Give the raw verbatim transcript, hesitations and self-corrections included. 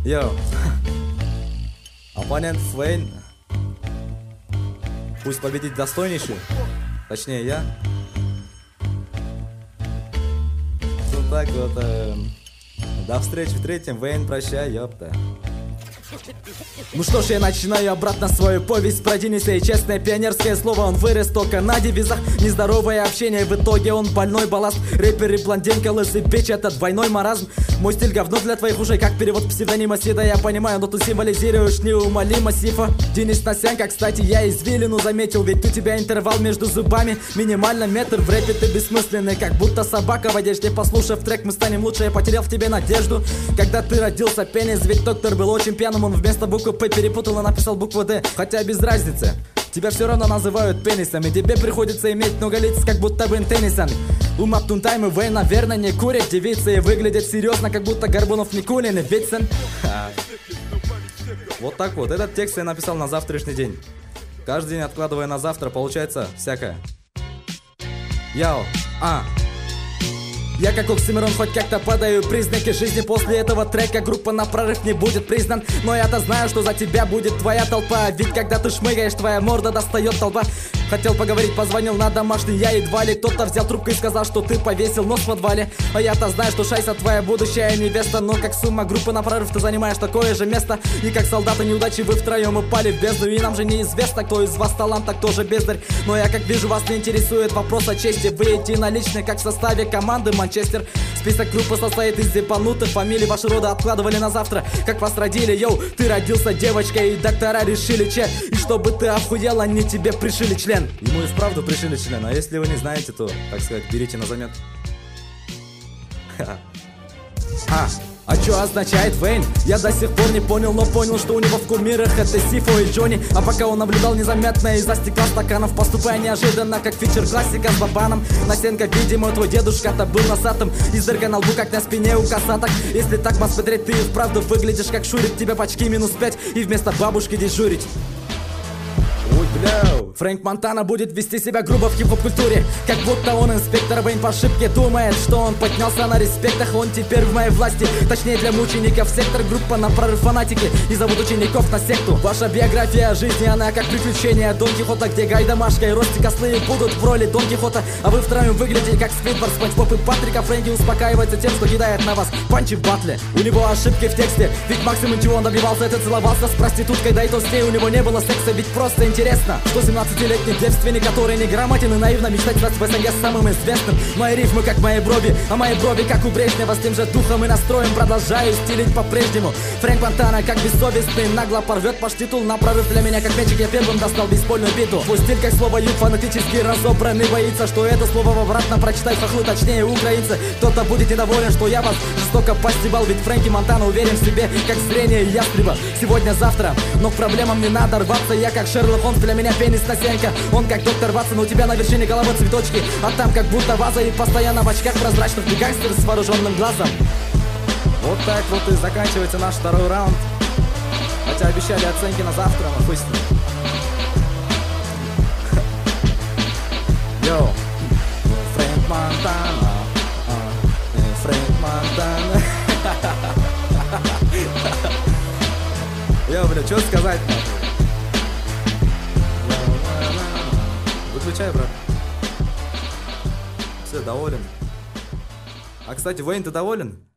Йоу. Оппонент Вейн. Пусть победит достойнейший. Точнее, я. Ну так вот. Э, до встречи в третьем. Вейн, прощай, ёпта. Ну что ж, я начинаю обратно свою повесть про Дениса. И честное пионерское слово, он вырос только на девизах. Нездоровое общение, в итоге он больной балласт. Рэпер и блондинка, лысый бич, это двойной маразм. Мой стиль говно для твоих ушей, как перевод псевдонима Сида. Я понимаю, но ты символизируешь неумолимо Сифа. Денис Насянка, кстати, я извилину заметил. Ведь у тебя интервал между зубами минимально метр. В рэпе ты бессмысленный, как будто собака в одежде. Послушав трек, мы станем лучше, я потерял в тебе надежду. Когда ты родился, пенис, ведь доктор был очень пьяным. Он вместо буквы П перепутал и написал букву Д. Хотя без разницы, тебя все равно называют пенисом. И тебе приходится иметь много лиц, как будто Бен Теннисон. У Маптунтайм и Вейн, наверное, не курят девицы. И выглядят серьезно, как будто Горбунов, Никулин и Витцен. Вот так вот, этот текст я написал на завтрашний день. Каждый день откладывая на завтра, получается всякое. Яо, а я как Оксимирон хоть как-то падаю. Признаки жизни после этого трека. Группа на прорыв не будет признан. Но я-то знаю, что за тебя будет твоя толпа. Ведь когда ты шмыгаешь, твоя морда достает толпа. Хотел поговорить, позвонил на домашний. Я едва ли кто-то взял трубку и сказал, что ты повесил нос в подвале. А я-то знаю, что Шайса твоя будущая невеста. Но как сумма группы на прорыв ты занимаешь такое же место. И как солдаты неудачи вы втроем упали в бездну. И нам же неизвестно, кто из вас талант, а кто же бездарь. Но я как вижу, вас не интересует вопрос о чести. Вы единоличны, как в составе команды Манчестер. Список группы состоит из зипанутых фамилий. Ваши роды откладывали на завтра, как вас родили. Йоу, ты родился девочкой, и доктора решили че. И чтобы ты охуел, они тебе пришили член. Ему и вправду пришили член. А если вы не знаете, то, так сказать, берите на заметку. А, а что означает Вейн? Я до сих пор не понял, но понял, что у него в кумирах это Сифо и Джонни. А пока он наблюдал незаметно из-за стекла стаканов, поступая неожиданно, как фичер классика с бабаном. Насенко, видимо, твой дедушка-то был носатым. Из дырка на лбу, как на спине у косаток. Если так посмотреть, ты и вправду выглядишь как Шурик. Тебе почти минус пять и вместо бабушки дежурить. Ой, бля. Фрэнк Монтана будет вести себя грубо в хип-хоп-культуре, как будто он инспектор Вейн по ошибке. Думает, что он поднялся на респектах. Он теперь в моей власти, точнее для мучеников. Сектор, группа на прорыв, фанатики, и зовут учеников на секту. Ваша биография жизни, она как приключение Дон Кихота, где Гай Домашка и Рости Кослы будут в роли Дон Кихота. А вы втроем выглядите как Сквидвард, Спанч Боб и Патрика. Фрэнки успокаивается тем, что кидает на вас панчи в батле. У него ошибки в тексте, ведь максимум чего он добивался, это целовался с проституткой. Да и то с ней у него не было секса, ведь просто интересно, что семнадцатилетний девственник, который не грамотен и наивно мечтать стать в СНГ самым известным. Мои рифмы как мои брови, а мои брови как у Брежнева. С тем же духом и настроем продолжаю стилить по-прежнему. Фрэнк Монтана как бессовестный нагло порвет ваш титул. На прорыв для меня как мячик, я первым достал бейсбольную биту. Твой стиль как слово юг фанатически разобранный. Боится, что это слово в обратно прочитать хохлы, точнее украинцы. Кто-то будет недоволен, что я вас жестоко постебал. Ведь Фрэнки Монтана уверен в себе, как зрение ястреба. Сегодня-завтра, но к проблемам не надо рваться. Я как Шерлок Холмс, для меня пенис Насенко. Он как доктор Ватсон, у тебя на вершине головы цветочки, а там как будто ваза. И постоянно в очках прозрачных ты гангстер с вооруженным глазом. Вот так вот и заканчивается наш второй раунд. Хотя обещали оценки на завтра, но хуй с ним. Йоу, Фрэнк Монтана, Фрэнк Монтана. Йоу, бля, что сказать? Выключай, брат. Все, доволен. А, кстати, Вейн, ты доволен?